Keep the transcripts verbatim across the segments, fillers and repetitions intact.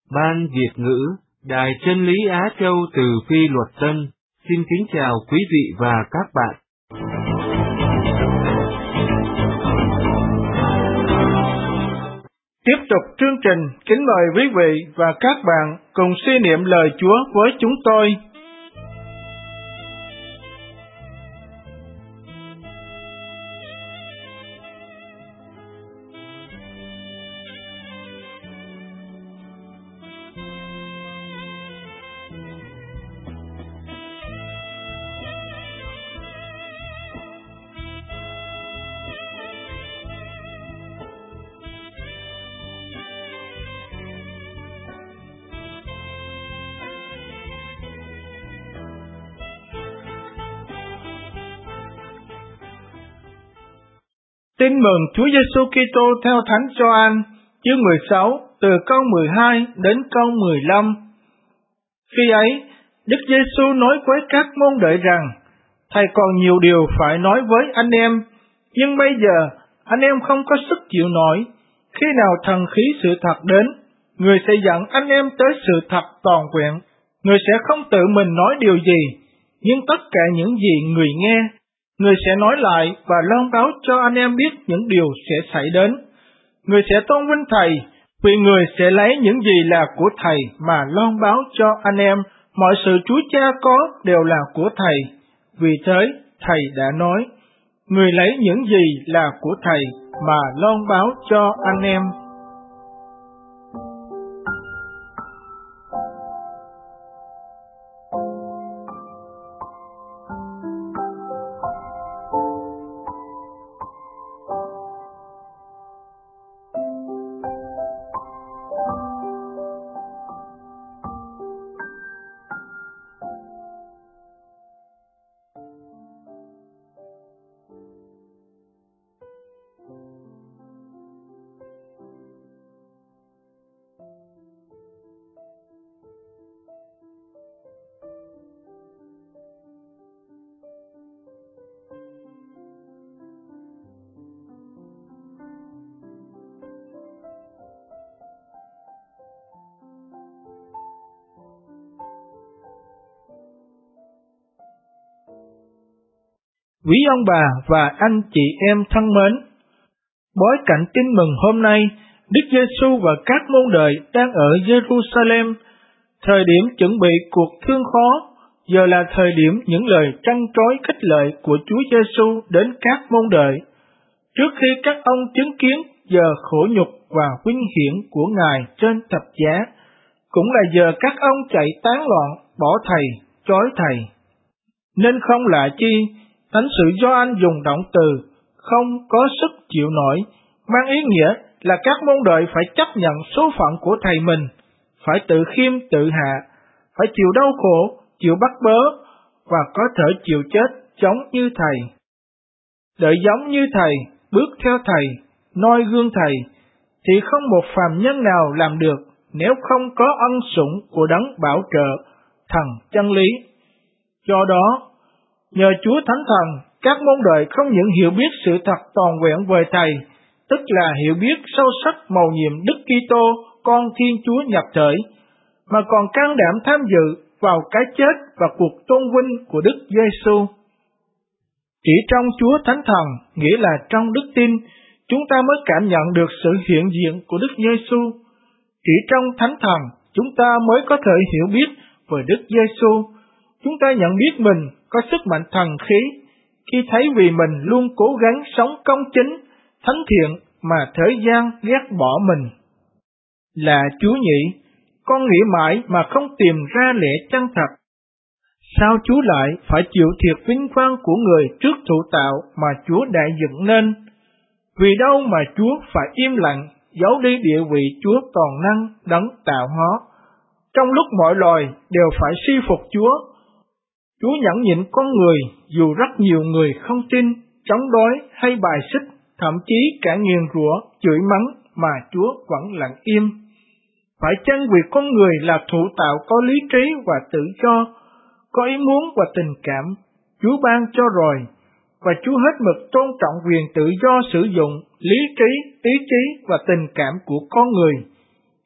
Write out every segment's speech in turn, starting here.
Ban Việt ngữ, Đài Chân lý Á Châu từ Phi Luật Tân, xin kính chào quý vị và các bạn. Tiếp tục chương trình, kính mời quý vị và các bạn cùng suy niệm lời Chúa với chúng tôi. Tin mừng Chúa Giêsu Kitô theo Thánh Gioan, chương mười sáu, từ câu mười hai đến câu mười lăm. Khi ấy, Đức Giêsu nói với các môn đệ rằng: Thầy còn nhiều điều phải nói với anh em, nhưng bây giờ anh em không có sức chịu nổi. Khi nào thần khí sự thật đến, người sẽ dẫn anh em tới sự thật toàn vẹn. Người sẽ không tự mình nói điều gì, nhưng tất cả những gì người nghe, người sẽ nói lại và loan báo cho anh em biết những điều sẽ xảy đến. Người sẽ tôn vinh Thầy, vì người sẽ lấy những gì là của Thầy mà loan báo cho anh em. Mọi sự Chúa Cha có đều là của Thầy. Vì thế, Thầy đã nói, người lấy những gì là của Thầy mà loan báo cho anh em. Quý ông bà và anh chị em thân mến, bối cảnh tin mừng hôm nay, Đức Giêsu và các môn đệ đang ở Jerusalem. Thời điểm chuẩn bị cuộc thương khó, giờ là thời điểm những lời trăn trối khích lệ của Chúa Giêsu đến các môn đệ. Trước khi các ông chứng kiến giờ khổ nhục và vinh hiển của Ngài trên thập giá, cũng là giờ các ông chạy tán loạn, bỏ Thầy, chối Thầy. Nên không lạ chi, Thánh sử Gioan dùng động từ không có sức chịu nổi, mang ý nghĩa là các môn đệ phải chấp nhận số phận của Thầy mình, phải tự khiêm tự hạ, phải chịu đau khổ, chịu bắt bớ, và có thể chịu chết giống như Thầy. Để giống như Thầy, bước theo Thầy, noi gương Thầy, thì không một phàm nhân nào làm được nếu không có ân sủng của Đấng Bảo Trợ, Thần Chân lý. Do đó, nhờ Chúa Thánh Thần, các môn đệ không những hiểu biết sự thật toàn vẹn về Thầy, tức là hiểu biết sâu sắc mầu nhiệm Đức Kitô, Con Thiên Chúa nhập thể, mà còn can đảm tham dự vào cái chết và cuộc tôn vinh của Đức Giêsu. Chỉ trong Chúa Thánh Thần, nghĩa là trong đức tin, chúng ta mới cảm nhận được sự hiện diện của Đức Giêsu. Chỉ trong Thánh Thần, chúng ta mới có thể hiểu biết về Đức Giêsu. Chúng ta nhận biết mình có sức mạnh thần khí khi thấy vì mình luôn cố gắng sống công chính, thánh thiện mà thế gian ghét bỏ mình. Là Chúa nhỉ, con nghĩ mãi mà không tìm ra lẽ chân thật. Sao Chúa lại phải chịu thiệt vinh quang của người trước thụ tạo mà Chúa đã dựng nên? Vì đâu mà Chúa phải im lặng, giấu đi địa vị Chúa toàn năng đấng tạo hóa, trong lúc mọi loài đều phải suy phục Chúa? Chúa nhẫn nhịn con người dù rất nhiều người không tin, chống đối hay bài xích, thậm chí cả nguyền rủa, chửi mắng mà Chúa vẫn lặng im. Phải chăng vì con người là thụ tạo có lý trí và tự do, có ý muốn và tình cảm, Chúa ban cho rồi, và Chúa hết mực tôn trọng quyền tự do sử dụng lý trí, ý chí và tình cảm của con người.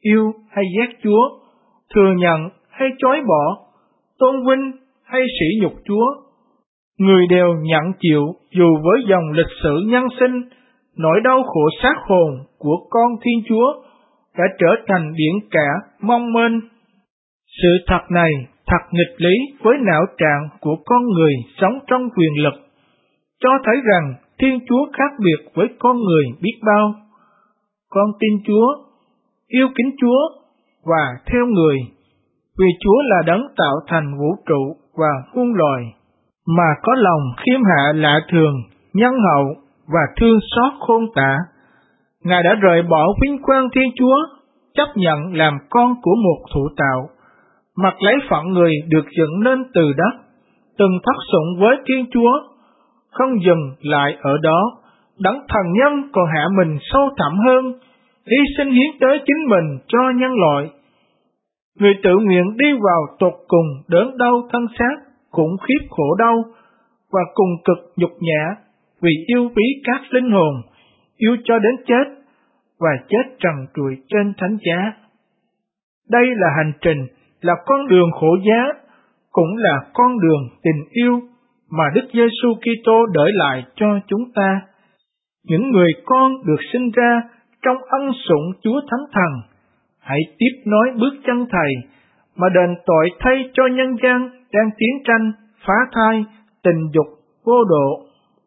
yêu hay ghét Chúa, thừa nhận hay chối bỏ, tôn vinh hay sỉ nhục Chúa. Người đều nhận chịu dù với dòng lịch sử nhân sinh, nỗi đau khổ xác hồn của con Thiên Chúa đã trở thành biển cả mong mênh. Sự thật này thật nghịch lý với não trạng của con người sống trong quyền lực, cho thấy rằng Thiên Chúa khác biệt với con người biết bao. Con tin Chúa, yêu kính Chúa và theo người, vì Chúa là đấng tạo thành vũ trụ và muôn loài, mà có lòng khiêm hạ lạ thường, nhân hậu và thương xót khôn tả. Ngài đã rời bỏ vinh quang Thiên Chúa, chấp nhận làm con của một thụ tạo, mặc lấy phận người được dựng nên từ đất, từng thất sủng với Thiên Chúa. Không dừng lại ở đó, đấng thần nhân còn hạ mình sâu thẳm hơn, hy sinh hiến tế chính mình cho nhân loại. Người tự nguyện đi vào tột cùng đớn đau thân xác, khủng khiếp khổ đau và cùng cực nhục nhã, vì yêu quý các linh hồn, yêu cho đến chết và chết trần trụi trên thánh giá. Đây là hành trình, là con đường khổ giá, cũng là con đường tình yêu mà Đức Giêsu Kitô để lại cho chúng ta. Những người con được sinh ra trong ân sủng Chúa Thánh Thần, hãy tiếp nối bước chân Thầy mà đền tội thay cho nhân gian đang chiến tranh, phá thai, tình dục, vô độ.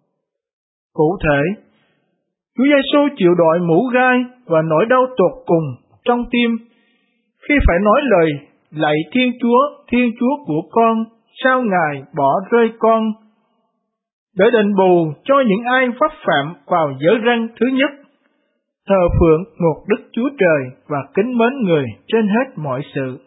Cụ thể, Chúa Giêsu chịu đội mũ gai và nỗi đau tột cùng trong tim khi phải nói lời lạy Thiên Chúa, Thiên Chúa của con, sao Ngài bỏ rơi con, để đền bù cho những ai vấp phạm vào giới răn thứ nhất, thờ phượng một Đức Chúa Trời và kính mến người trên hết mọi sự.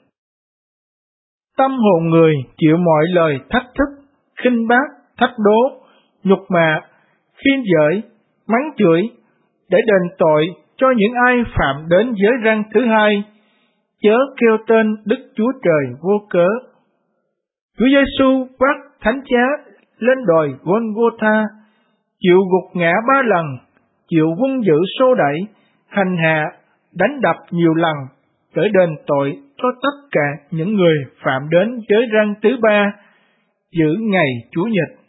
Tâm hồn người chịu mọi lời thách thức, khinh bác, thách đố, nhục mạ, khiên dỡi, mắng chửi, để đền tội cho những ai phạm đến giới răn thứ hai, chớ kêu tên Đức Chúa Trời vô cớ. Chúa Giêsu vác thánh giá lên đồi Golgotha, chịu gục ngã ba lần, chịu quân dữ xô đẩy, hành hạ, đánh đập nhiều lần, để đền tội cho tất cả những người phạm đến giới răn thứ ba, giữ ngày Chủ nhật.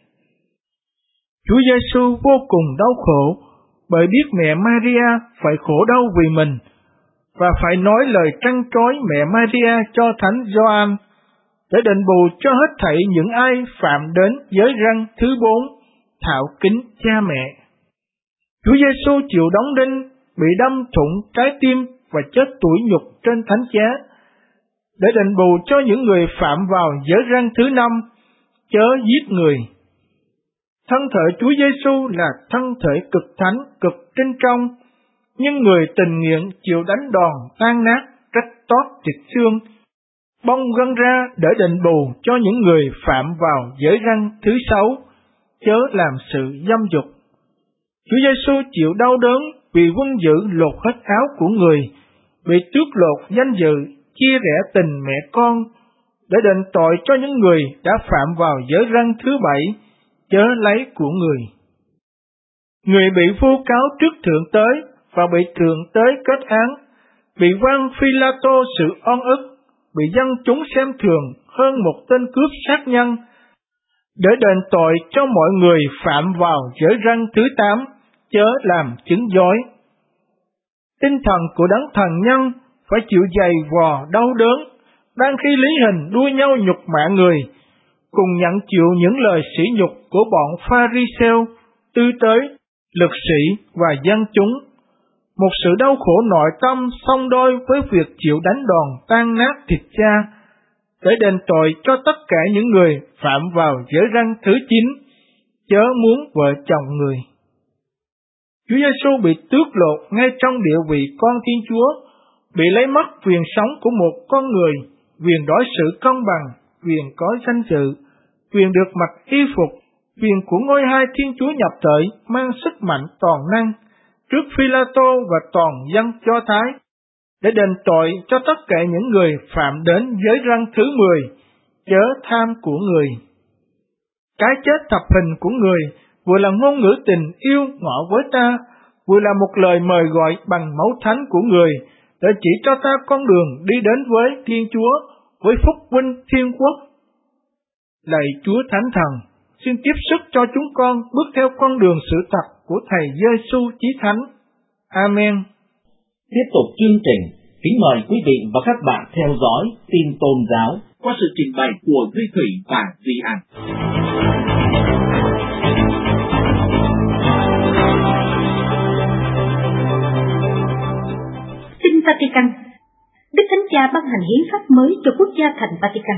Chúa Giêsu vô cùng đau khổ, bởi biết mẹ Maria phải khổ đau vì mình, và phải nói lời trăn trối mẹ Maria cho Thánh Gioan, để đền bù cho hết thảy những ai phạm đến giới răn thứ bốn, thạo kính cha mẹ. Chúa Giêsu chịu đóng đinh, bị đâm thủng trái tim và chết tủi nhục trên thánh giá, để đền bù cho những người phạm vào giới răn thứ năm, chớ giết người. Thân thể Chúa Giêsu là thân thể cực thánh, cực trinh trong, nhưng người tình nguyện chịu đánh đòn tan nát, rách toát thịt xương, bong gân ra để đền bù cho những người phạm vào giới răn thứ sáu, chớ làm sự dâm dục. Chúa Giêsu chịu đau đớn vì quân dữ lột hết áo của người, bị tước lột danh dự, chia rẽ tình mẹ con, để đền tội cho những người đã phạm vào giới răn thứ bảy, chớ lấy của người. Người bị vu cáo trước thượng tế và bị thượng tế kết án, bị quan Phi-la-tô sự oan ức, bị dân chúng xem thường hơn một tên cướp sát nhân, để đền tội cho mọi người phạm vào giới răn thứ tám, chớ làm chứng dối. Tinh thần của đấng thần nhân phải chịu dày vò đau đớn, đang khi lý hình đua nhau nhục mạ người, cùng nhận chịu những lời sỉ nhục của bọn Pha-ri-sêu, tư tế, lực sĩ và dân chúng. Một sự đau khổ nội tâm song đôi với việc chịu đánh đòn tan nát thịt da, để đền tội cho tất cả những người phạm vào giới răn thứ chín, chớ muốn vợ chồng người. Chúa Giêsu bị tước lột ngay trong địa vị con Thiên Chúa, bị lấy mất quyền sống của một con người, quyền đối xử công bằng, quyền có danh dự, quyền được mặc y phục, quyền của ngôi hai Thiên Chúa nhập thể mang sức mạnh toàn năng trước Phi-la-tô và toàn dân Do Thái, để đền tội cho tất cả những người phạm đến giới răn thứ mười, chớ tham của người. Cái chết thập hình của người vừa là ngôn ngữ tình yêu ngỏ với ta, vừa là một lời mời gọi bằng máu thánh của người đã chỉ cho ta con đường đi đến với Thiên Chúa, với phúc vinh thiên quốc. Lạy Chúa Thánh Thần, xin tiếp sức cho chúng con bước theo con đường sự thật của Thầy Giê-xu Chí Thánh. Amen. Tiếp tục chương trình, kính mời quý vị và các bạn theo dõi tin tôn giáo qua sự trình bày của Duy Thủy và Duy An. Tin Vatican. Đức Thánh Cha ban hành hiến pháp mới cho quốc gia thành Vatican.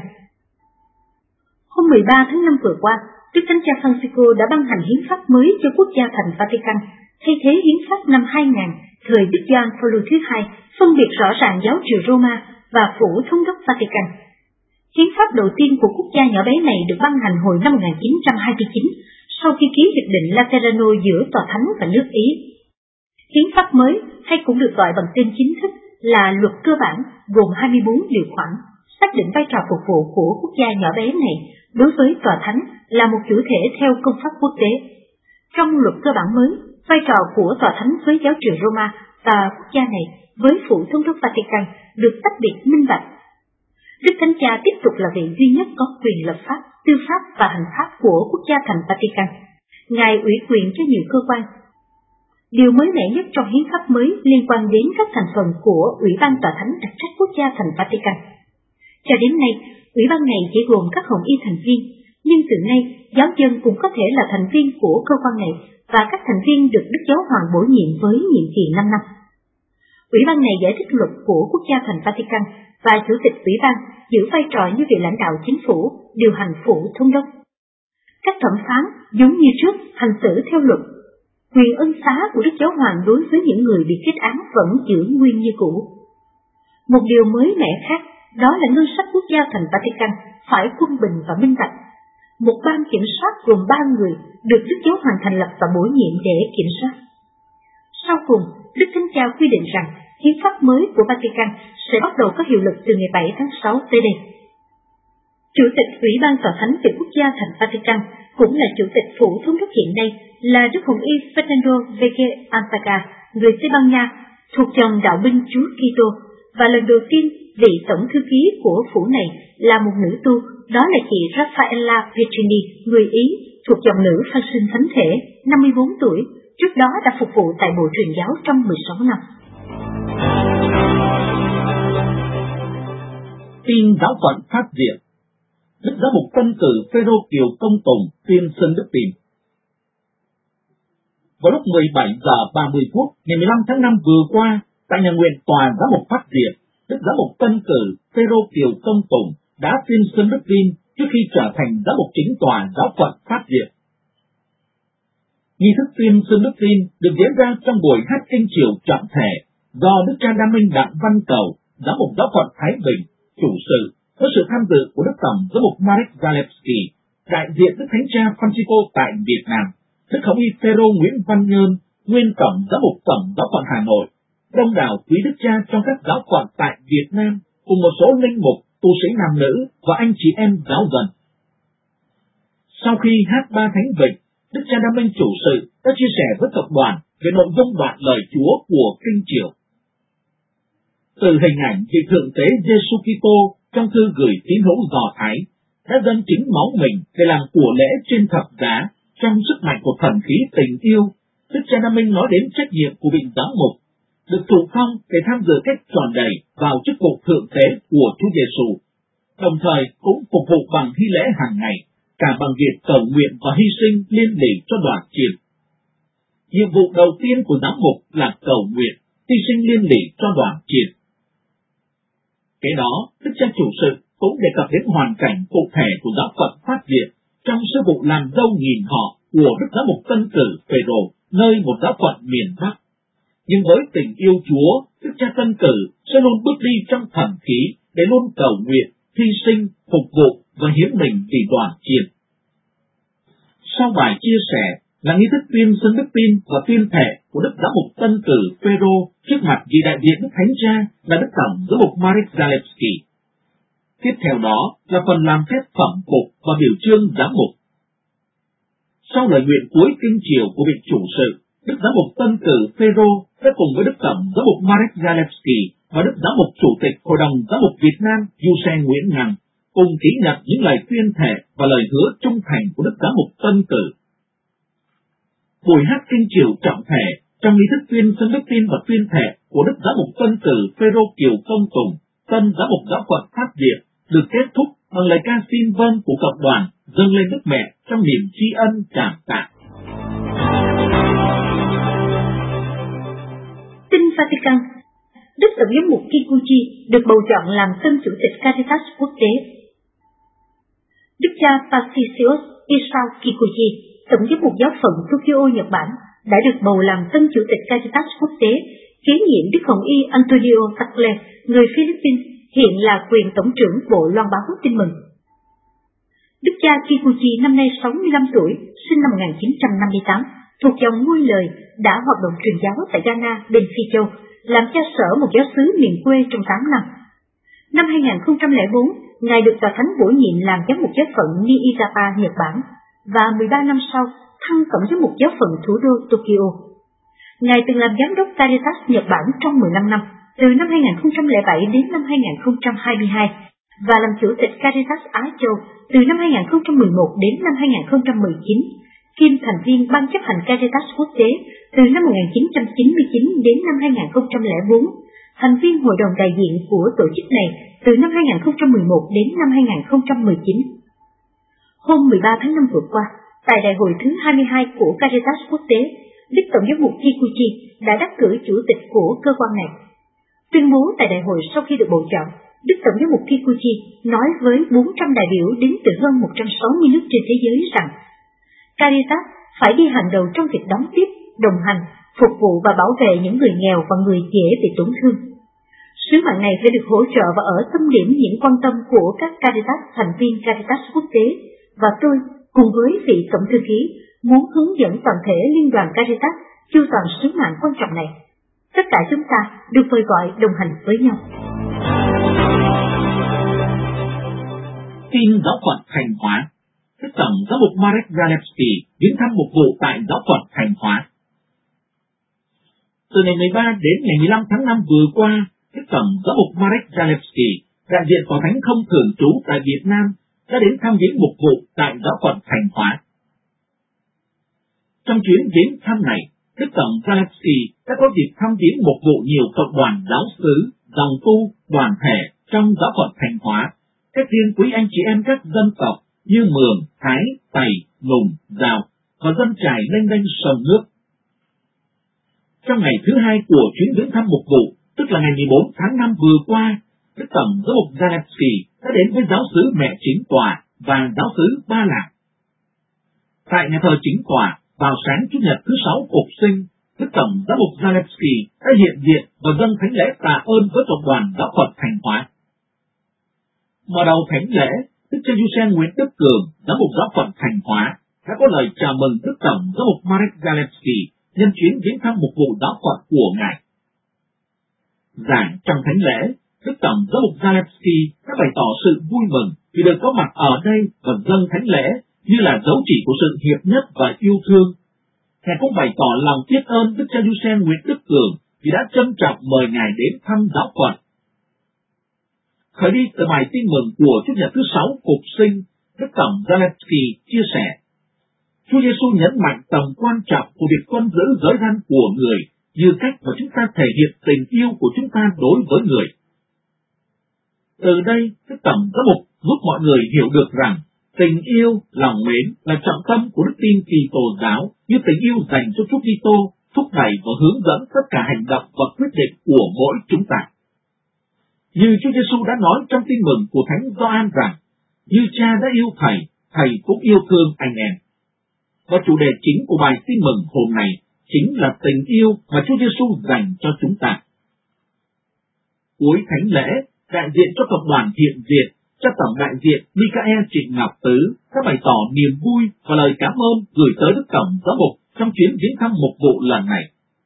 Hôm mười ba tháng năm vừa qua, Đức Thánh Cha Francisco đã ban hành hiến pháp mới cho quốc gia thành Vatican, thay thế hiến pháp năm hai nghìn thời Đức Gioan Phaolô thứ hai, phân biệt rõ ràng giáo triều Roma và phủ thống đốc Vatican. Hiến pháp đầu tiên của quốc gia nhỏ bé này được ban hành hồi năm một nghìn chín trăm hai mươi chín, sau khi ký hiệp định Laterano giữa Tòa Thánh và nước Ý. Hiến pháp mới, hay cũng được gọi bằng tên chính thức là luật cơ bản, gồm hai mươi bốn điều khoản, xác định vai trò phục vụ của quốc gia nhỏ bé này đối với Tòa Thánh là một chủ thể theo công pháp quốc tế. Trong luật cơ bản mới, vai trò của Tòa Thánh với giáo triều Roma và quốc gia này với phủ thống đốc Vatican được tách biệt minh bạch. Đức Thánh Cha tiếp tục là vị duy nhất có quyền lập pháp, tư pháp và hành pháp của quốc gia thành Vatican. Ngài ủy quyền cho nhiều cơ quan. Điều mới mẻ nhất trong hiến pháp mới liên quan đến các thành phần của Ủy ban Tòa Thánh đặc trách quốc gia thành Vatican. Cho đến nay, Ủy ban này chỉ gồm các hồng y thành viên, nhưng từ nay giáo dân cũng có thể là thành viên của cơ quan này và các thành viên được Đức Giáo Hoàng bổ nhiệm với nhiệm kỳ năm năm. Ủy ban này giải thích luật của quốc gia thành Vatican và chủ tịch ủy ban giữ vai trò như vị lãnh đạo chính phủ, điều hành phủ thống đốc. Các thẩm phán giống như trước hành xử theo luật. Quyền ân xá của Đức Giáo Hoàng đối với những người bị kết án vẫn giữ nguyên như cũ. Một điều mới mẻ khác đó là ngân sách quốc gia thành Vatican phải quân bình và minh bạch. Một ban kiểm soát gồm ba người được Đức Giáo Hoàng thành lập và bổ nhiệm để kiểm soát. Sau cùng, Đức Thánh Cha quy định rằng hiến pháp mới của Vatican sẽ bắt đầu có hiệu lực từ ngày bảy tháng sáu tới đây. Chủ tịch Ủy ban Tòa Thánh về quốc gia thành Vatican cũng là chủ tịch phủ thống đốc hiện nay là Đức Hồng Y Fernando Vege Alpaca, người Tây Ban Nha, thuộc dòng đạo binh Chúa Kitô, và lần đầu tiên vị tổng thư ký của phủ này là một nữ tu, đó là chị Raffaella Petrini, người Ý, thuộc dòng nữ Phan Sinh Thánh Thể, năm mươi bốn tuổi, trước đó đã phục vụ tại Bộ Truyền giáo trong mười sáu năm. Tin giáo phận phát diệm. Đức Giám mục tân cử Phêrô Kiều Công Tùng tuyên xưng đức tin. Vào lúc mười bảy giờ ba mươi phút ngày mười lăm tháng năm vừa qua, tại nhà nguyện tòa giám mục phát diệm, Đức Giám mục tân cử Phêrô Kiều Công Tùng đã tuyên xưng đức tin trước khi trở thành giám mục chính tòa giáo phận phát diệm. Nghi thức tuyên xưng đức tin được diễn ra trong buổi hát kinh chiều trọng thể do Đức cha Đa Minh Đặng Văn Cầu, giám mục giáo phận Thái Bình, chủ sự, với sự tham dự của Đức Tổng giám mục Marek Zalewski, đại diện Đức Thánh cha Francisco tại Việt Nam, Đức Hồng Y Phêrô Nguyễn Văn Nhơn, nguyên tổng giám mục tổng giáo phận Hà Nội, đông đảo quý đức cha trong các giáo phận tại Việt Nam, cùng một số linh mục, tu sĩ nam nữ và anh chị em giáo dân. Sau khi hát ba thánh vịnh, Đức cha Đa Minh chủ sự đã chia sẻ với cộng đoàn về nội dung đoạn lời Chúa của kinh chiều. Từ hình ảnh vị thượng tế Giêsu Kitô trong thư gửi tín hữu Do Thái đã dâng chính máu mình để làm của lễ trên thập giá trong sức mạnh của thần khí tình yêu, Đức cha Đa Minh nói đến trách nhiệm của vị giám mục được thụ phong để tham dự cách tròn đầy vào chức vụ thượng tế của Chúa Giêsu, đồng thời cũng phục vụ bằng hy lễ hàng ngày, cả bằng việc cầu nguyện và hy sinh liên lỉ cho đoàn chiền. Nhiệm vụ đầu tiên của giám mục là cầu nguyện, hy sinh liên lỉ cho đoàn chiền. Kế đó, Đức cha chủ sự cũng đề cập đến hoàn cảnh cụ thể của giáo phận phát diệm trong sứ vụ làm dâu nghìn họ của Đức Giám mục tân cử Phêrô, nơi một giáo phận miền Bắc. Nhưng với tình yêu Chúa, Đức cha tân cử sẽ luôn bước đi trong thần khí để luôn cầu nguyện, hy sinh, phục vụ và hiến mình vì đoàn chiền. Sau bài chia sẻ là nghi thức tuyên xưng đức tin và tuyên thệ của Đức Giám mục tân cử Phêrô trước mặt vị đại diện Đức Thánh Cha là Đức Tổng giám mục Marek Zalewski. Tiếp theo đó là phần làm phép phẩm phục và biểu chương giám mục. Sau lời nguyện cuối kinh chiều của vị chủ sự, Đức Giám mục tân cử Phêrô sẽ cùng với Đức Tổng giám mục Marek Zalewski và Đức Giám mục Chủ tịch Hội đồng Giám mục Việt Nam Giuse Nguyễn Ngằng cùng ký nhận những lời tuyên thệ và lời hứa trung thành của Đức Giám mục Tân Cử. Buổi hát kinh chiều trọng thể trong nghi thức tuyên xưng đức tin và tuyên thệ của Đức Giám mục Tân Cử Phêrô Kiều Công Tùng, Tân Giám mục Giáo phận Pháp Việt được kết thúc bằng lời ca xin vâng của cộng đoàn dâng lên Đức Mẹ trong niềm tri ân cảm tạ. Tin Vatican. Đức Tổng giám mục Kikuchi được bầu chọn làm tân chủ tịch Caritas quốc tế. Đức cha Patricios Isao Kikuchi, Tổng giám mục giáo phận Tokyo, Nhật Bản, đã được bầu làm tân chủ tịch Caritas quốc tế, kế nhiệm Đức Hồng Y Antonio Tagle, người Philippines, hiện là quyền tổng trưởng Bộ Loan báo Tin mừng. Đức cha Kikuchi năm nay sáu mươi lăm tuổi, sinh năm một nghìn chín trăm năm mươi tám, thuộc dòng Ngôi Lời, đã hoạt động truyền giáo tại Ghana, bên Phi Châu, làm cha sở một giáo xứ miền quê trong tám năm. Năm hai nghìn không trăm lẻ bốn, Ngài được Tòa Thánh bổ nhiệm làm giám mục giáo phận Niigata, Nhật Bản, và mười ba năm sau thăng tổng giám mục giáo phận thủ đô Tokyo. Ngài từng làm giám đốc Caritas Nhật Bản trong mười lăm năm, từ năm hai nghìn không trăm lẻ bảy đến năm hai nghìn không trăm hai mươi hai, và làm chủ tịch Caritas Á Châu từ năm hai nghìn không trăm mười một đến năm hai nghìn không trăm mười chín, kiêm thành viên ban chấp hành Caritas quốc tế từ năm một nghìn chín trăm chín mươi chín đến năm hai nghìn không trăm lẻ bốn, thành viên hội đồng đại diện của tổ chức này từ năm hai nghìn không trăm mười một đến năm hai nghìn không trăm mười chín. Hôm mười ba tháng năm vừa qua, tại đại hội thứ hai mươi hai của Caritas quốc tế, Đức Tổng giám mục Kikuchi đã đắc cử chủ tịch của cơ quan này. Tuyên bố tại đại hội sau khi được bầu chọn, Đức Tổng giám mục Kikuchi nói với bốn trăm đại biểu đến từ hơn một trăm sáu mươi nước trên thế giới rằng Caritas phải đi hàng đầu trong việc đón tiếp, đồng hành, phục vụ và bảo vệ những người nghèo và người dễ bị tổn thương. Sứ mạng này phải được hỗ trợ và ở tâm điểm những quan tâm của các Caritas thành viên Caritas quốc tế, và tôi, cùng với vị Tổng thư ký, muốn hướng dẫn toàn thể Liên đoàn Caritas chu toàn sứ mạng quan trọng này. Tất cả chúng ta được mời gọi đồng hành với nhau. Tin giáo phận Thành Hóa. Đức Tổng giám mục Marek Zalewski viếng thăm mục vụ tại giáo phận Thành Hóa. Từ ngày mười ba đến ngày mười lăm tháng năm vừa qua, Đức Tổng giám mục Marek Zalewski, đại diện Tòa Thánh không thường trú tại Việt Nam, đã đến thăm viếng mục vụ tại giáo phận Thành Hóa. Trong chuyến viếng thăm này, Đức Tổng Zalewski đã có dịp thăm viếng mục vụ nhiều cộng đoàn giáo xứ, dòng tu, đoàn thể trong giáo phận Thành Hóa, các riêng quý anh chị em các dân tộc như Mường, Thái, Tày, Nùng, Dào và dân trải lênh đênh sông nước. Trong ngày thứ hai của chuyến viếng thăm mục vụ, tức là ngày mười bốn tháng năm vừa qua, Đức Tổng giám mục Zalewski đã đến với giáo xứ Mẹ Chính Tòa và giáo xứ Ba Lạc. Tại nhà thờ Chính Tòa, vào sáng Chủ nhật thứ sáu Phục sinh, Đức Tổng giám mục Zalewski đã hiện diện và dâng thánh lễ tạ ơn với cộng đoàn giáo phận Thành Hóa. Mở đầu thánh lễ, Đức cha Giuse Nguyễn Đức Cường, giám mục giáo phận Thành Hóa, đã có lời chào mừng Đức Tổng giám mục Marek Zalewski nhân chuyến viếng thăm mục vụ giáo phận của ngài. Giảng trong thánh lễ, Đức Tổng giám mục Zalewski đã bày tỏ sự vui mừng vì được có mặt ở đây và dâng thánh lễ như là dấu chỉ của sự hiệp nhất và yêu thương. Ngài cũng bày tỏ lòng biết ơn Đức cha Giuse Nguyễn Đức Cường vì đã trân trọng mời ngài đến thăm giáo phận. Khởi đi từ bài tin mừng của Chủ nhật thứ sáu Phục sinh, Đức Tổng Zalewski chia sẻ: Chúa Giêsu nhấn mạnh tầm quan trọng của việc tuân giữ giới răn của người như cách mà chúng ta thể hiện tình yêu của chúng ta đối với người. Từ đây, Đức Tổng giám mục giúp mọi người hiểu được rằng tình yêu, lòng mến là trọng tâm của đức tin Kitô giáo, như tình yêu dành cho Chúa Kitô thúc đẩy và hướng dẫn tất cả hành động và quyết định của mỗi chúng ta. Như Chúa Giêsu đã nói trong tin mừng của Thánh Gioan rằng, như Cha đã yêu Thầy, Thầy cũng yêu thương anh em. Và chủ đề chính của bài tin mừng hôm nay chính là tình yêu mà Chúa Giêsu dành cho chúng ta. Cuối thánh lễ, đại diện cho cộng đoàn hiện diện, cho tổng đại diện Michael Trịnh Ngọc Tứ đã bày tỏ niềm vui và lời cảm ơn gửi tới Đức Tổng giám mục trong chuyến viếng thăm mục vụ lần này.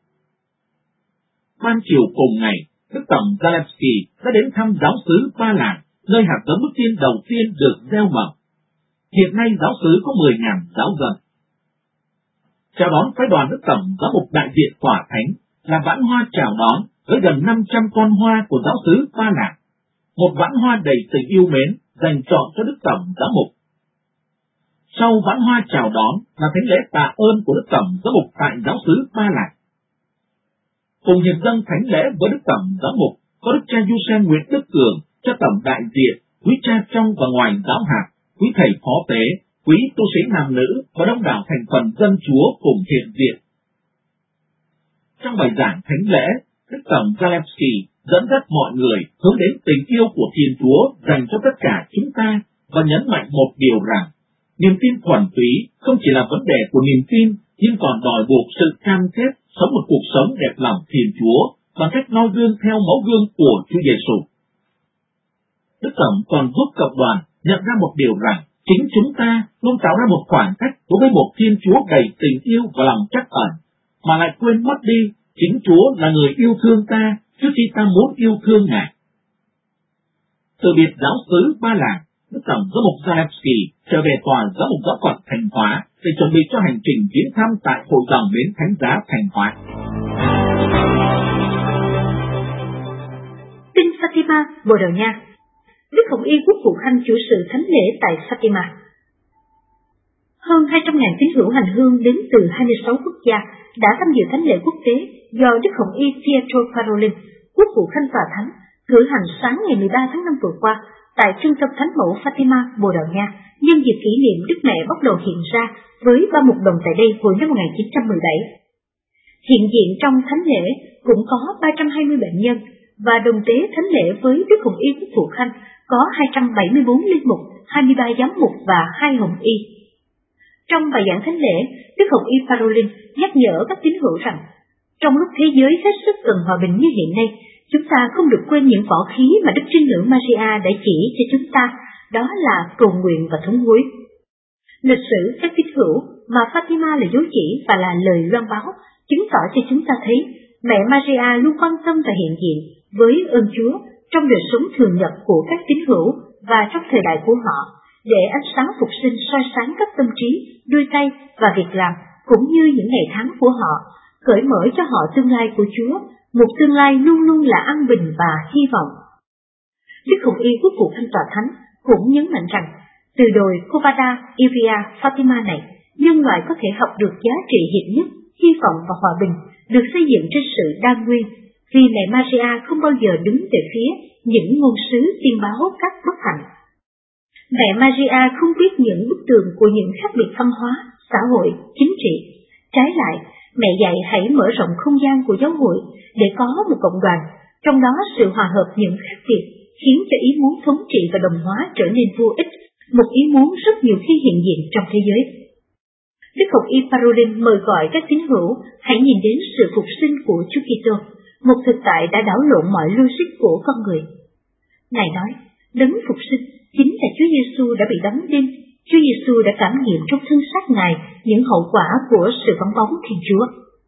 Ban chiều cùng ngày, Đức Tổng Zalewski đã đến thăm giáo xứ Ba Lạc, nơi hạt giống đức tin đầu tiên được gieo mầm. Hiện nay giáo xứ có mười nghìn giáo dân. Chào đón phái đoàn Đức Tổng giám mục đại diện Tòa Thánh, là vãn hoa chào đón với gần năm trăm con hoa của giáo xứ Ba Lạc, một vãn hoa đầy tình yêu mến dành trọn cho Đức Tổng Giám mục. Sau vãn hoa chào đón là thánh lễ tạ ơn của Đức Tổng Giám mục tại giáo xứ Ba Lạc. Cùng hiệp dâng thánh lễ với Đức Tổng Giám mục có Đức cha Giuse Nguyễn Đức Cường, cha tổng đại diện, quý cha trong và ngoài giáo hạt, quý thầy phó tế, quý tu sĩ nam nữ và đông đảo thành phần dân Chúa cùng hiện diện. Trong bài giảng thánh lễ, Đức Tổng Zalewski dẫn dắt mọi người hướng đến tình yêu của Thiên Chúa dành cho tất cả chúng ta và nhấn mạnh một điều rằng niềm tin thuần túy không chỉ là vấn đề của niềm tin, nhưng còn đòi buộc sự cam kết sống một cuộc sống đẹp lòng Thiên Chúa bằng cách noi gương theo mẫu gương của Chúa Giêsu. Đức Tổng còn giúp cộng đoàn nhận ra một điều rằng chính chúng ta luôn tạo ra một khoảng cách đối với một Thiên Chúa đầy tình yêu và lòng trắc ẩn, mà lại quên mất đi chính Chúa là người yêu thương ta trước khi ta muốn yêu thương Ngài. Từ biệt giáo xứ Ba Lạc, Đức Tổng Giám mục Zalewski trở về tòa giám mục giáo phận Thành Hóa để chuẩn bị cho hành trình viếng thăm tại hội dòng bến Thánh Giá Thành Hóa. Tin Fatima, Bồ Đào Nha. Đức Hồng Y Quốc vụ Khanh chủ sự thánh lễ tại Fatima. Hơn hai trăm nghìn tín hữu hành hương đến từ hai mươi sáu quốc gia đã tham dự thánh lễ quốc tế do Đức Hồng Y Pietro Parolin, Quốc vụ Khanh tòa thánh, cử hành sáng ngày mười ba tháng năm vừa qua tại trung tâm Thánh mẫu Fatima, Bồ Đào Nha, nhân dịp kỷ niệm Đức Mẹ bắt đầu hiện ra với ba mục đồng tại đây hồi năm một nghìn chín trăm mười bảy. Hiện diện trong thánh lễ cũng có ba trăm hai mươi bệnh nhân và đồng tế thánh lễ với Đức Hồng Y Quốc vụ Khanh có hai trăm bảy mươi bốn linh mục, hai mươi ba giám mục và hai hồng y. Trong bài giảng thánh lễ, Đức Hồng Y Parolin nhắc nhở các tín hữu rằng trong lúc thế giới hết sức cần hòa bình như hiện nay, chúng ta không được quên những võ khí mà Đức Trinh Nữ Maria đã chỉ cho chúng ta, đó là cầu nguyện và thống hối. Lịch sử các tín hữu mà Fatima là dấu chỉ và là lời loan báo, chứng tỏ cho chúng ta thấy mẹ Maria luôn quan tâm và hiện diện với ơn Chúa trong đời sống thường nhật của các tín hữu và trong thời đại của họ, để ánh sáng phục sinh soi sáng các tâm trí, đôi tay và việc làm, cũng như những ngày tháng của họ, cởi mở cho họ tương lai của Chúa, một tương lai luôn luôn là an bình và hy vọng. Đức Hồng Y Quốc vụ Khanh tòa thánh cũng nhấn mạnh rằng, từ đồi Covada Iria Fatima này, nhân loại có thể học được giá trị hiệp nhất, hy vọng và hòa bình được xây dựng trên sự đa nguyên, vì mẹ Maria không bao giờ đứng về phía những ngôn sứ tiên báo các bất hạnh. Mẹ Maria không viết những bức tường của những khác biệt văn hóa, xã hội, chính trị. Trái lại, mẹ dạy hãy mở rộng không gian của giáo hội để có một cộng đoàn, trong đó sự hòa hợp những khác biệt khiến cho ý muốn thống trị và đồng hóa trở nên vô ích, một ý muốn rất nhiều khi hiện diện trong thế giới. Đức Hồng Y Parolin mời gọi các tín hữu hãy nhìn đến sự phục sinh của Chúa Kitô, một thực tại đã đảo lộn mọi logic của con người. Ngài nói, đấng phục sinh chính là Chúa Giêsu đã bị đóng đinh. Chúa Giêsu đã cảm nghiệm trong thân xác Ngài những hậu quả của sự vắng bóng Thiên Chúa.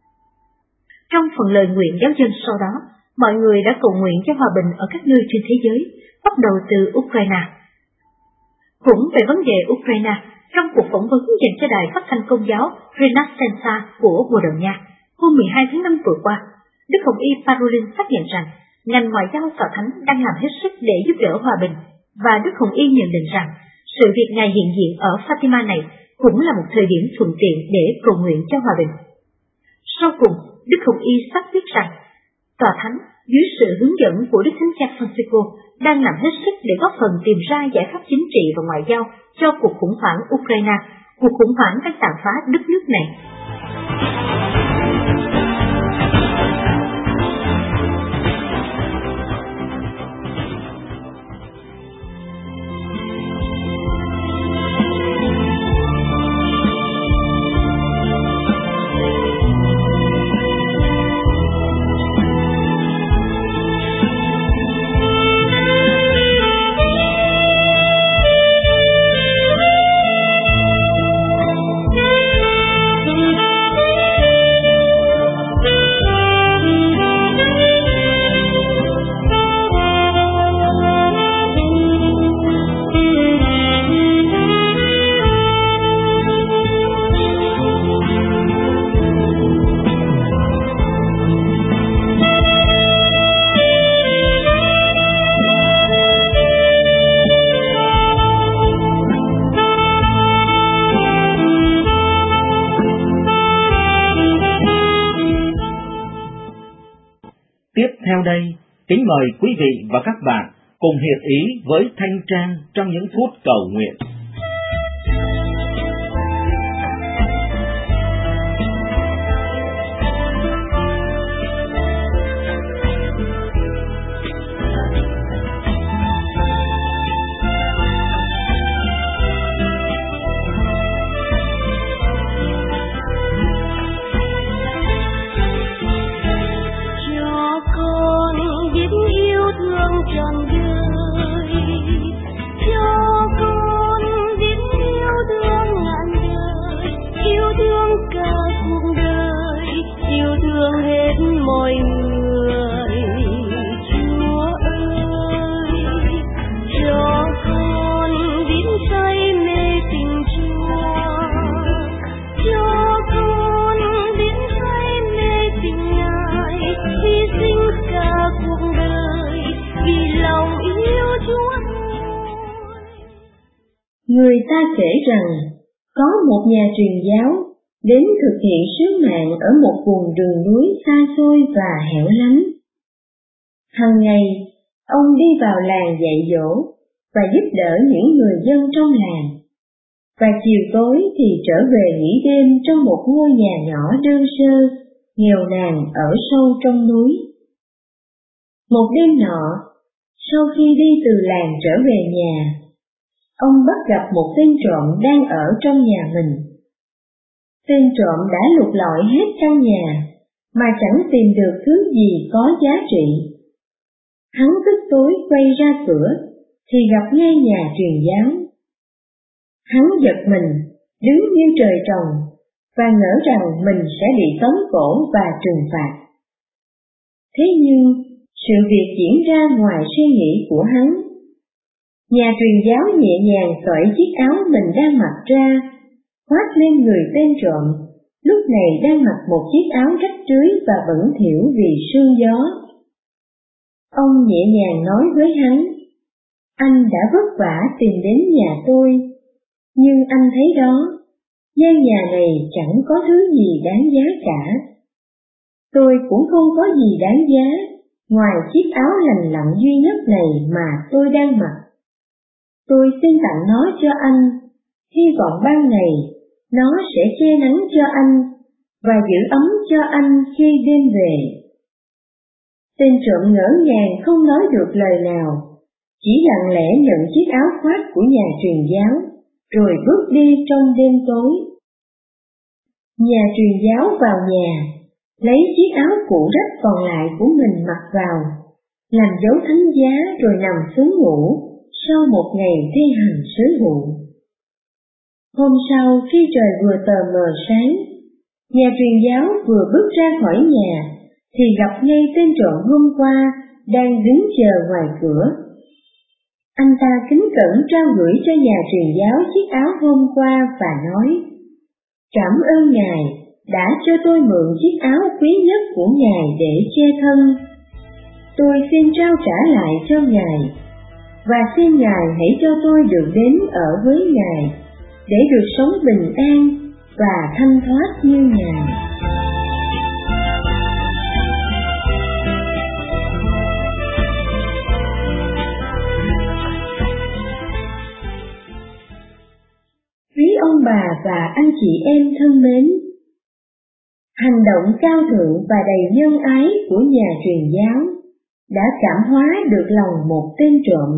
Trong phần lời nguyện giáo dân sau đó, mọi người đã cầu nguyện cho hòa bình ở các nơi trên thế giới, bắt đầu từ Ukraine. Cũng về vấn đề Ukraine, trong cuộc phỏng vấn dành cho đài phát thanh công giáo Renascença của Bồ Đào Nha hôm mười hai tháng năm vừa qua, Đức Hồng Y Parolin xác nhận rằng ngành ngoại giao tòa thánh đang làm hết sức để giúp đỡ hòa bình, và Đức Hồng Y nhận định rằng sự việc Ngài hiện diện ở Fatima này cũng là một thời điểm thuận tiện để cầu nguyện cho hòa bình. Sau cùng, Đức Hồng Y xác quyết rằng tòa thánh dưới sự hướng dẫn của Đức Thánh Cha Francisco đang làm hết sức để góp phần tìm ra giải pháp chính trị và ngoại giao cho cuộc khủng hoảng Ukraine, cuộc khủng hoảng đang tàn phá đất nước này. theo đây, kính mời quý vị và các bạn cùng hiệp ý với Thanh Trang trong những phút cầu nguyện. Người ta kể rằng, có một nhà truyền giáo đến thực hiện sứ mạng ở một vùng rừng núi xa xôi và hẻo lánh. Hằng ngày, ông đi vào làng dạy dỗ và giúp đỡ những người dân trong làng, và chiều tối thì trở về nghỉ đêm trong một ngôi nhà nhỏ đơn sơ, nghèo nàn ở sâu trong núi. Một đêm nọ, sau khi đi từ làng trở về nhà, ông bắt gặp một tên trộm đang ở trong nhà mình. Tên trộm đã lục lọi hết căn nhà, mà chẳng tìm được thứ gì có giá trị. Hắn tức tối quay ra cửa, thì gặp ngay nhà truyền giáo. Hắn giật mình, đứng như trời trồng, và ngỡ rằng mình sẽ bị tống cổ và trừng phạt. Thế nhưng, sự việc diễn ra ngoài suy nghĩ của hắn. Nhà truyền giáo nhẹ nhàng cởi chiếc áo mình đang mặc ra, khoác lên người tên trộm, lúc này đang mặc một chiếc áo rách rưới và bẩn thỉu vì sương gió. Ông nhẹ nhàng nói với hắn, anh đã vất vả tìm đến nhà tôi, nhưng anh thấy đó, gian nhà này chẳng có thứ gì đáng giá cả. Tôi cũng không có gì đáng giá, ngoài chiếc áo lành lặn duy nhất này mà tôi đang mặc. Tôi xin tặng nó cho anh, hy vọng ban ngày nó sẽ che nắng cho anh và giữ ấm cho anh khi đêm về. Tên trộm ngỡ ngàng không nói được lời nào, chỉ lặng lẽ nhận chiếc áo khoác của nhà truyền giáo, rồi bước đi trong đêm tối. Nhà truyền giáo vào nhà, lấy chiếc áo cũ rách còn lại của mình mặc vào, làm dấu thánh giá rồi nằm xuống ngủ sau một ngày thi hành sứ vụ. Hôm sau khi trời vừa tờ mờ sáng, nhà truyền giáo vừa bước ra khỏi nhà thì gặp ngay tên trộm hôm qua đang đứng chờ ngoài cửa. Anh ta kính cẩn trao gửi cho nhà truyền giáo chiếc áo hôm qua và nói, cảm ơn Ngài đã cho tôi mượn chiếc áo quý nhất của Ngài để che thân. Tôi xin trao trả lại cho Ngài, và xin Ngài hãy cho tôi được đến ở với Ngài, để được sống bình an và thanh thoát như Ngài. Quý ông bà và anh chị em thân mến, hành động cao thượng và đầy nhân ái của nhà truyền giáo đã cảm hóa được lòng một tên trộm.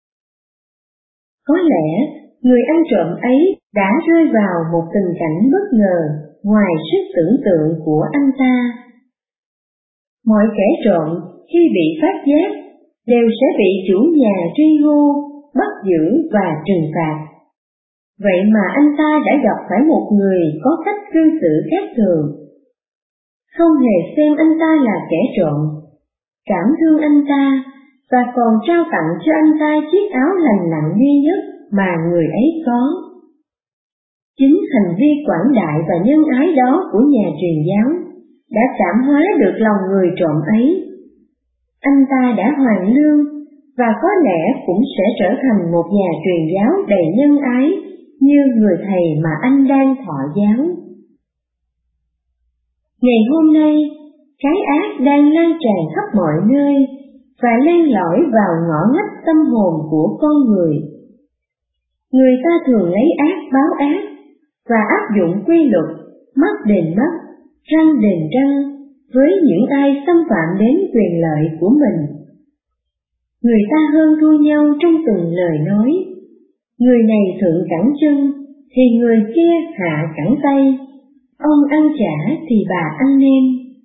Có lẽ người ăn trộm ấy đã rơi vào một tình cảnh bất ngờ ngoài sức tưởng tượng của anh ta. Mọi kẻ trộm khi bị phát giác đều sẽ bị chủ nhà truy hô, bắt giữ và trừng phạt. Vậy mà anh ta đã gặp phải một người có cách cư xử khác thường. Không hề xem anh ta là kẻ trộm, cảm thương anh ta và còn trao tặng cho anh ta chiếc áo lành lặn duy nhất mà người ấy có. Chính hành vi quảng đại và nhân ái đó của nhà truyền giáo đã cảm hóa được lòng người trộm ấy. Anh ta đã hoàn lương và có lẽ cũng sẽ trở thành một nhà truyền giáo đầy nhân ái như người thầy mà anh đang thọ giáo. Ngày hôm nay, Cái ác đang lan tràn khắp mọi nơi và len lỏi vào ngõ ngách tâm hồn của con người. Người ta thường lấy ác báo ác và áp dụng quy luật mắt đền mắt, răng đền răng với những ai xâm phạm đến quyền lợi của mình. Người ta hơn thua nhau trong từng lời nói. Người này thượng cẳng chân thì người kia hạ cẳng tay, ông ăn chả thì bà ăn nem.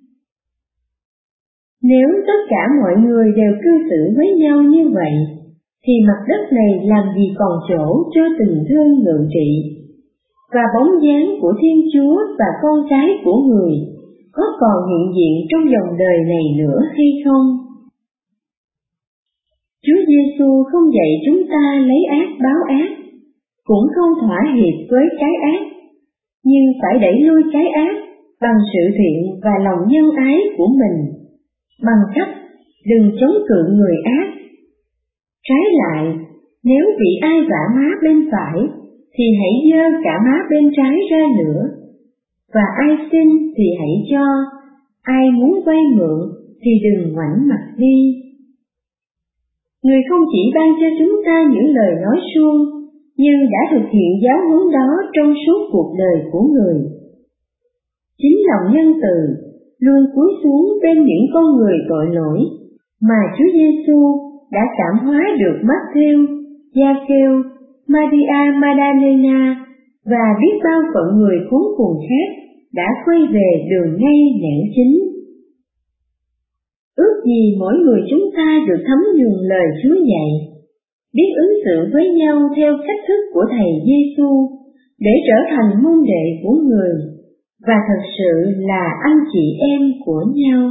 Nếu tất cả mọi người đều cư xử với nhau như vậy, thì mặt đất này làm gì còn chỗ cho tình thương ngự trị, và bóng dáng của Thiên Chúa và con cái của người có còn hiện diện trong dòng đời này nữa hay không? Chúa Giêsu không dạy chúng ta lấy ác báo ác, cũng không thỏa hiệp với cái ác, nhưng phải đẩy lui cái ác bằng sự thiện và lòng nhân ái của mình, bằng cách đừng chống cự người ác. Trái lại, nếu bị ai vả má bên phải, thì hãy giơ cả má bên trái ra nữa, và ai xin thì hãy cho, ai muốn vay mượn thì đừng ngoảnh mặt đi. Người không chỉ ban cho chúng ta những lời nói suông, nhưng đã thực hiện giáo huấn đó trong suốt cuộc đời của người. Chính lòng nhân từ luôn cúi xuống bên những con người tội lỗi mà Chúa Giêsu đã cảm hóa được Matthew, Gia-kêu, Maria Magdalena và biết bao phận người khốn cùng khác đã quay về đường ngay nẻo chính. Ước gì mỗi người chúng ta được thấm nhuần lời Chúa dạy, biết ứng xử với nhau theo cách thức của Thầy Giêsu để trở thành môn đệ của người và thật sự là anh chị em của nhau.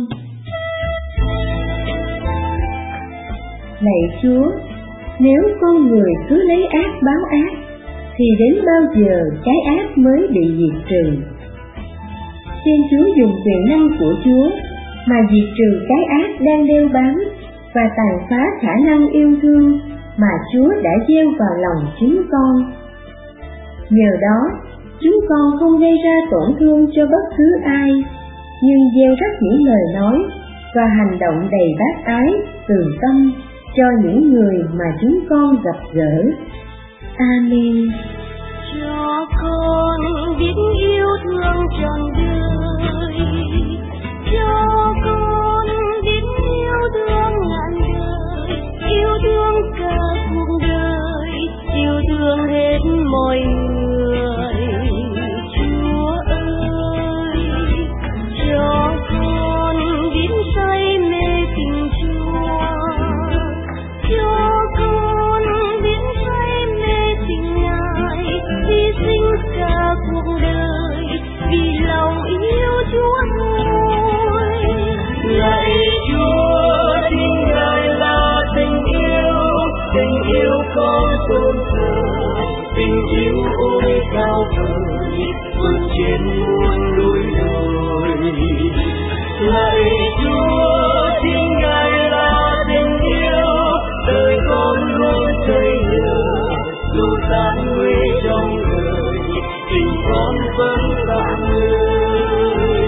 Lạy Chúa, nếu con người cứ lấy ác báo ác, thì đến bao giờ cái ác mới bị diệt trừ? Xin Chúa dùng quyền năng của Chúa mà diệt trừ cái ác đang đeo bám và tàn phá khả năng yêu thương mà Chúa đã gieo vào lòng chúng con. Nhờ đó, chúng con không gây ra tổn thương cho bất cứ ai, nhưng gieo rắc những lời nói và hành động đầy bác ái, từ tâm cho những người mà chúng con gặp gỡ. Amen. Cho con biết yêu thương trọn đời, cho con biết yêu thương ngàn đời, yêu thương cả cuộc đời, yêu thương hết mọi người. Chúa ơi, cho con biết say mê tình Chúa, cho con biết say mê tình Ngài, hy sinh cả cuộc đời vì lòng yêu Chúa thôi. Lạy Chúa, chính Ngài là tình yêu, tình yêu con tôn thờ, tình yêu ôi cao vời, vượt trên muôn núi đồi. Lạy Chúa, chính Ngài là tình yêu, đời con luôn xây lửa, dù gian nguy trong đời, tình con vẫn rạng ngời.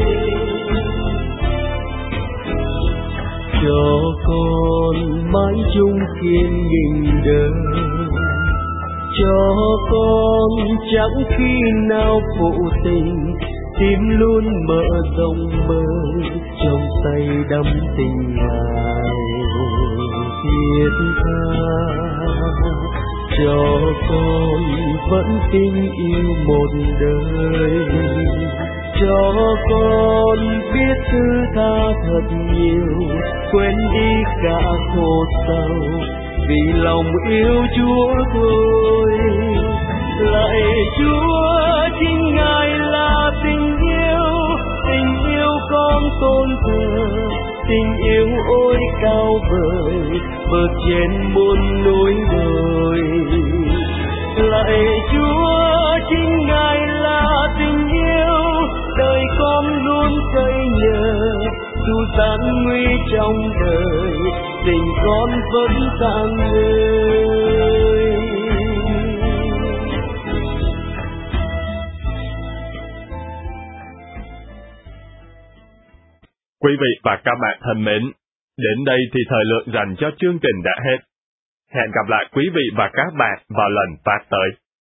Cho con mãi chung kiên định đời, cho con chẳng khi nào phụ tình, tim luôn mở rộng bơi trong say đắm tình Ngài thiết tha. Cho con vẫn tin yêu một đời, cho con biết thứ tha thật nhiều, quên đi cả khổ sầu vì lòng yêu Chúa thôi. Lạy Chúa, chính Ngài là tình yêu, tình yêu con tôn thờ, tình yêu ôi cao vời, vượt trên muôn núi đồi. Lạy Chúa, chính Ngài là tình yêu, đời con luôn cậy nhờ, dù gian nguy trong đời, tình con vẫn rạng ngời. Quý vị và các bạn thân mến, đến đây thì thời lượng dành cho chương trình đã hết. Hẹn gặp lại quý vị và các bạn vào lần phát tới.